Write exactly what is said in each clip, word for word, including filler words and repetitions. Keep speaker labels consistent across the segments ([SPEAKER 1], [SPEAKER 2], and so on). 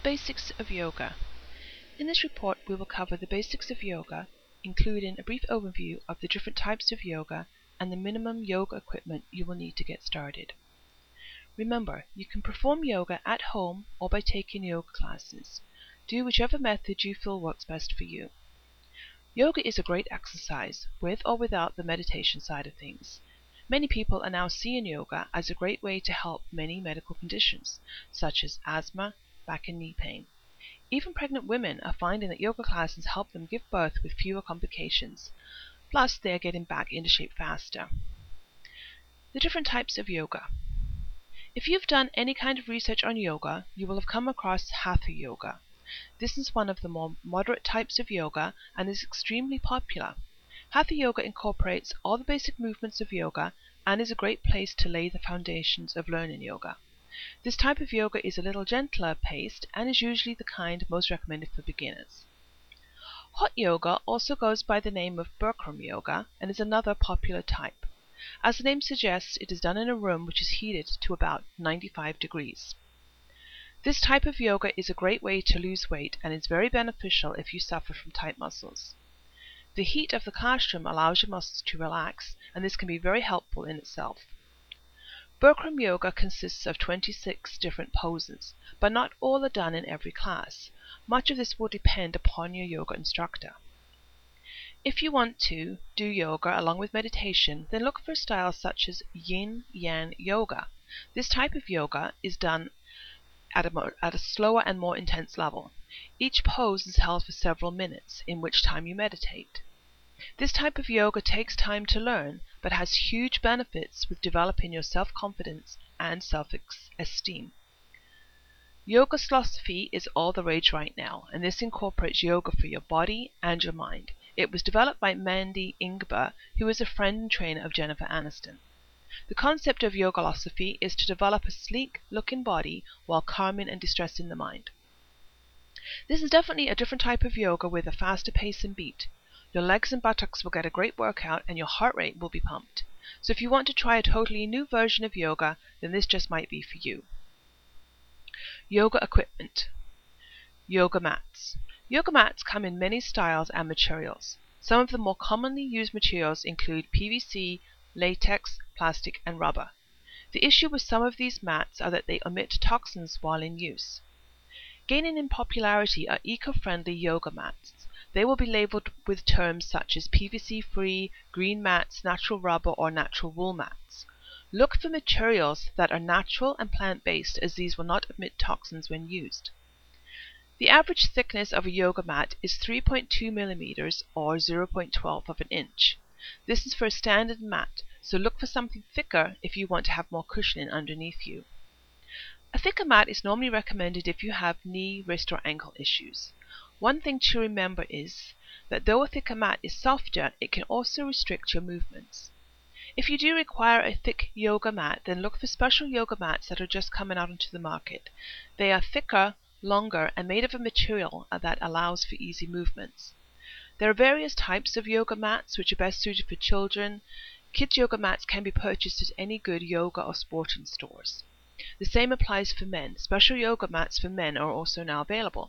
[SPEAKER 1] Basics of yoga. In this report we will cover the basics of yoga, including a brief overview of the different types of yoga and the minimum yoga equipment you will need to get started. Remember, you can perform yoga at home or by taking yoga classes. Do whichever method you feel works best for you. Yoga is a great exercise, with or without the meditation side of things. Many people are now seeing yoga as a great way to help many medical conditions, such as asthma, back and knee pain. Even pregnant women are finding that yoga classes help them give birth with fewer complications. Plus, they are getting back into shape faster. The different types of yoga. If you've done any kind of research on yoga, you will have come across Hatha yoga. This is one of the more moderate types of yoga and is extremely popular. Hatha yoga incorporates all the basic movements of yoga and is a great place to lay the foundations of learning yoga. This type of yoga is a little gentler paced and is usually the kind most recommended for beginners. Hot yoga also goes by the name of Bikram yoga and is another popular type. As the name suggests, it is done in a room which is heated to about ninety-five degrees. This type of yoga is a great way to lose weight and is very beneficial if you suffer from tight muscles. The heat of the classroom allows your muscles to relax, and this can be very helpful in itself. Bikram yoga consists of twenty-six different poses, but not all are done in every class. Much of this will depend upon your yoga instructor. If you want to do yoga along with meditation, then look for styles such as Yin-Yang yoga. This type of yoga is done at a, more, at a slower and more intense level. Each pose is held for several minutes, in which time you meditate. This type of yoga takes time to learn, but has huge benefits with developing your self-confidence and self-esteem. Yoga philosophy is all the rage right now, and this incorporates yoga for your body and your mind. It was developed by Mandy Ingber, who is a friend and trainer of Jennifer Aniston. The concept of yoga philosophy is to develop a sleek-looking body while calming and distressing the mind. This is definitely a different type of yoga with a faster pace and beat. Your legs and buttocks will get a great workout and your heart rate will be pumped. So if you want to try a totally new version of yoga, then this just might be for you. Yoga equipment. Yoga mats. Yoga mats come in many styles and materials. Some of the more commonly used materials include P V C, latex, plastic, and rubber. The issue with some of these mats are that they emit toxins while in use. Gaining in popularity are eco-friendly yoga mats. They will be labeled with terms such as P V C-free, green mats, natural rubber, or natural wool mats. Look for materials that are natural and plant-based, as these will not emit toxins when used. The average thickness of a yoga mat is three point two millimeters or zero point one two of an inch. This is for a standard mat, so look for something thicker if you want to have more cushioning underneath you. A thicker mat is normally recommended if you have knee, wrist, or ankle issues. One thing to remember is that though a thicker mat is softer, it can also restrict your movements. If you do require a thick yoga mat, then look for special yoga mats that are just coming out into the market. They are thicker, longer, and made of a material that allows for easy movements. There are various types of yoga mats which are best suited for children. Kids yoga mats can be purchased at any good yoga or sporting stores. The same applies for men. Special yoga mats for men are also now available.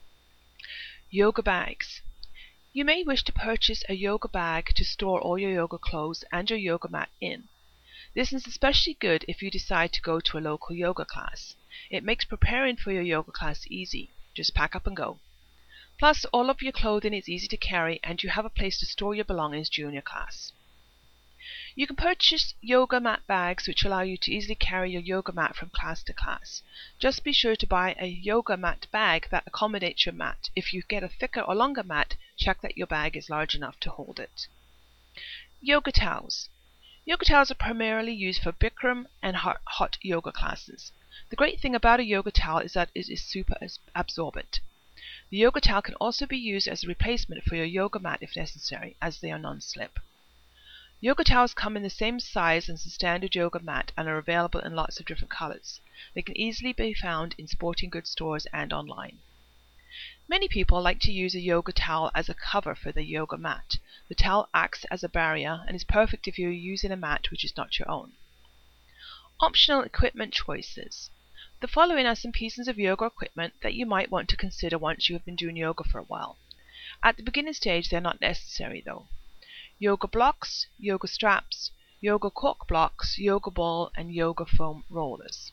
[SPEAKER 1] Yoga bags. You may wish to purchase a yoga bag to store all your yoga clothes and your yoga mat in. This is especially good if you decide to go to a local yoga class. It makes preparing for your yoga class easy. Just pack up and go. Plus, all of your clothing is easy to carry and you have a place to store your belongings during your class. You can purchase yoga mat bags which allow you to easily carry your yoga mat from class to class. Just be sure to buy a yoga mat bag that accommodates your mat. If you get a thicker or longer mat, check that your bag is large enough to hold it. Yoga towels. Yoga towels are primarily used for Bikram and hot yoga classes. The great thing about a yoga towel is that it is super absorbent. The yoga towel can also be used as a replacement for your yoga mat if necessary, as they are non-slip. Yoga towels come in the same size as the standard yoga mat and are available in lots of different colors. They can easily be found in sporting goods stores and online. Many people like to use a yoga towel as a cover for the yoga mat. The towel acts as a barrier and is perfect if you are using a mat which is not your own. Optional equipment choices. The following are some pieces of yoga equipment that you might want to consider once you have been doing yoga for a while. At the beginning stage, they're not necessary though. Yoga blocks, yoga straps, yoga cork blocks, yoga ball, and yoga foam rollers.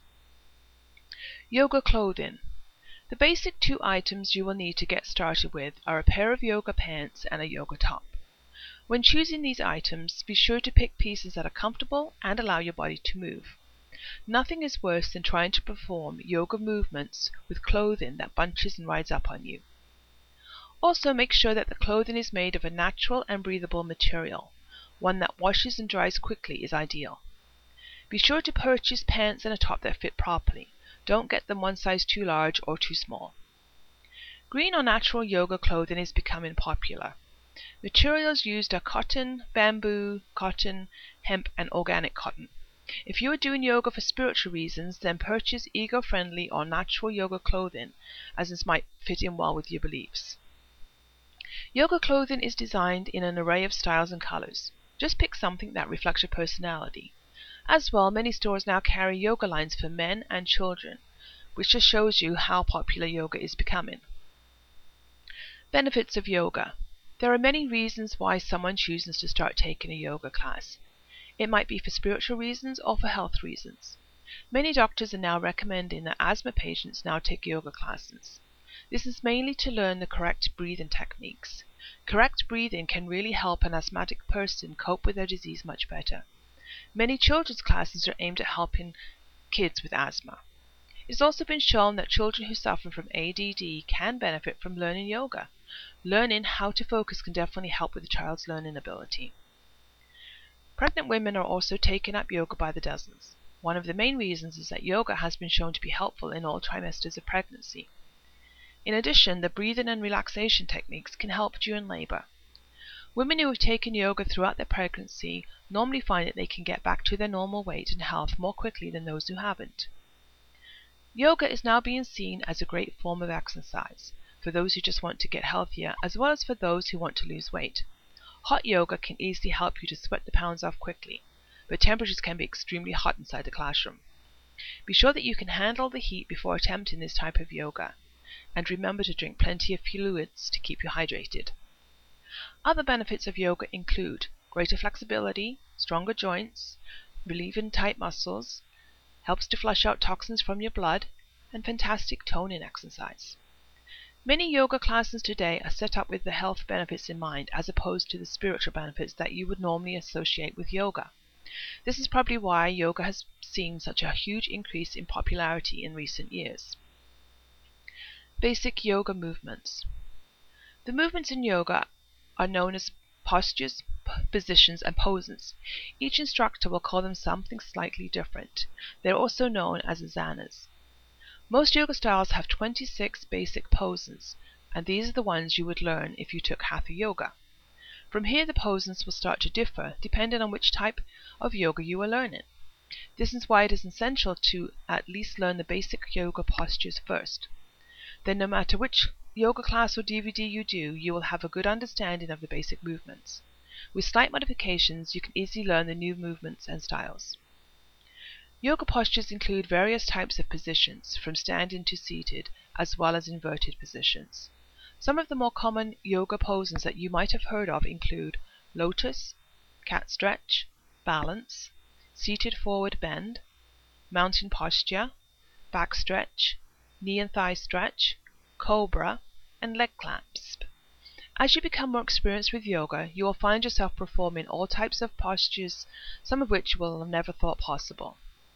[SPEAKER 1] Yoga clothing. The basic two items you will need to get started with are a pair of yoga pants and a yoga top. When choosing these items, be sure to pick pieces that are comfortable and allow your body to move. Nothing is worse than trying to perform yoga movements with clothing that bunches and rides up on you. Also, make sure that the clothing is made of a natural and breathable material. One that washes and dries quickly is ideal. Be sure to purchase pants and a top that fit properly. Don't get them one size too large or too small. Green or natural yoga clothing is becoming popular. Materials used are cotton, bamboo, cotton, hemp, and organic cotton. If you are doing yoga for spiritual reasons, then purchase eco-friendly or natural yoga clothing, as this might fit in well with your beliefs. Yoga clothing is designed in an array of styles and colors. Just pick something that reflects your personality. As well, many stores now carry yoga lines for men and children, which just shows you how popular yoga is becoming. Benefits of yoga. There are many reasons why someone chooses to start taking a yoga class. It might be for spiritual reasons or for health reasons. Many doctors are now recommending that asthma patients now take yoga classes. This is mainly to learn the correct breathing techniques. Correct breathing can really help an asthmatic person cope with their disease much better. Many children's classes are aimed at helping kids with asthma. It has also been shown that children who suffer from A D D can benefit from learning yoga. Learning how to focus can definitely help with a child's learning ability. Pregnant women are also taking up yoga by the dozens. One of the main reasons is that yoga has been shown to be helpful in all trimesters of pregnancy. In addition, the breathing and relaxation techniques can help during labor. Women who have taken yoga throughout their pregnancy normally find that they can get back to their normal weight and health more quickly than those who haven't. Yoga is now being seen as a great form of exercise for those who just want to get healthier, as well as for those who want to lose weight. Hot yoga can easily help you to sweat the pounds off quickly, but temperatures can be extremely hot inside the classroom. Be sure that you can handle the heat before attempting this type of yoga, and remember to drink plenty of fluids to keep you hydrated. Other benefits of yoga include greater flexibility, stronger joints, relieving tight muscles, helps to flush out toxins from your blood, and fantastic toning exercise. Many yoga classes today are set up with the health benefits in mind as opposed to the spiritual benefits that you would normally associate with yoga. This is probably why yoga has seen such a huge increase in popularity in recent years. Basic yoga movements. The movements in yoga are known as postures, positions, and poses. Each instructor will call them something slightly different. They are also known as asanas. Most yoga styles have twenty-six basic poses, and these are the ones you would learn if you took Hatha Yoga. From here the poses will start to differ depending on which type of yoga you are learning. This is why it is essential to at least learn the basic yoga postures first. Then no matter which yoga class or D V D you do, you will have a good understanding of the basic movements. With slight modifications, you can easily learn the new movements and styles. Yoga postures include various types of positions, from standing to seated, as well as inverted positions. Some of the more common yoga poses that you might have heard of include lotus, cat stretch, balance, seated forward bend, mountain posture, back stretch, knee and thigh stretch, cobra, and leg clasp. As you become more experienced with yoga, you will find yourself performing all types of postures, some of which you will have never thought possible.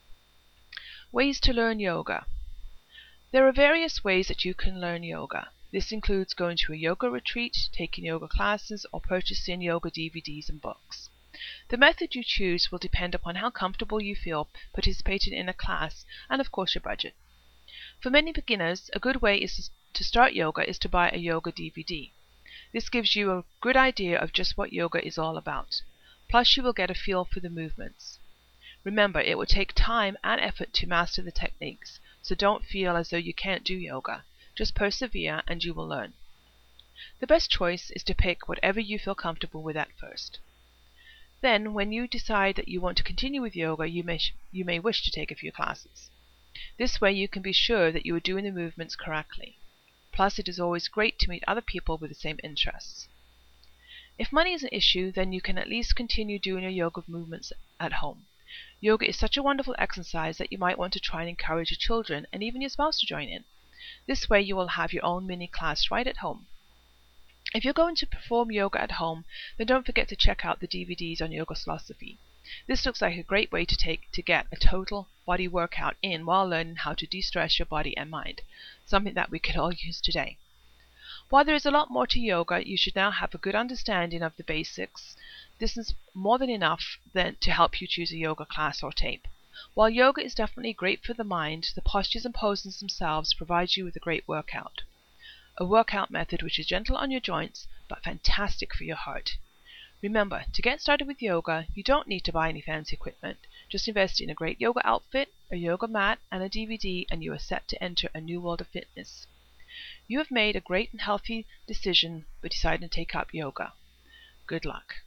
[SPEAKER 1] Ways to learn yoga. There are various ways that you can learn yoga. This includes going to a yoga retreat, taking yoga classes, or purchasing yoga D V Ds and books. The method you choose will depend upon how comfortable you feel participating in a class and of course your budget. For many beginners, a good way is to start yoga is to buy a yoga D V D. This gives you a good idea of just what yoga is all about. Plus you will get a feel for the movements. Remember, it will take time and effort to master the techniques, so don't feel as though you can't do yoga. Just persevere and you will learn. The best choice is to pick whatever you feel comfortable with at first. Then, when you decide that you want to continue with yoga, you may, you may wish to take a few classes. This way you can be sure that you are doing the movements correctly. Plus, it is always great to meet other people with the same interests. If money is an issue, then you can at least continue doing your yoga movements at home. Yoga is such a wonderful exercise that you might want to try and encourage your children and even your spouse to join in. This way you will have your own mini class right at home. If you're going to perform yoga at home, then don't forget to check out the D V Ds on yoga philosophy. This looks like a great way to take to get a total body workout in while learning how to de-stress your body and mind, something that we could all use today. While there is a lot more to yoga, you should now have a good understanding of the basics. This is more than enough then to help you choose a yoga class or tape. While yoga is definitely great for the mind, the postures and poses themselves provide you with a great workout. A workout method which is gentle on your joints, but fantastic for your heart. Remember, to get started with yoga, you don't need to buy any fancy equipment. Just invest in a great yoga outfit, a yoga mat, and a D V D, and you are set to enter a new world of fitness. You have made a great and healthy decision by deciding to take up yoga. Good luck.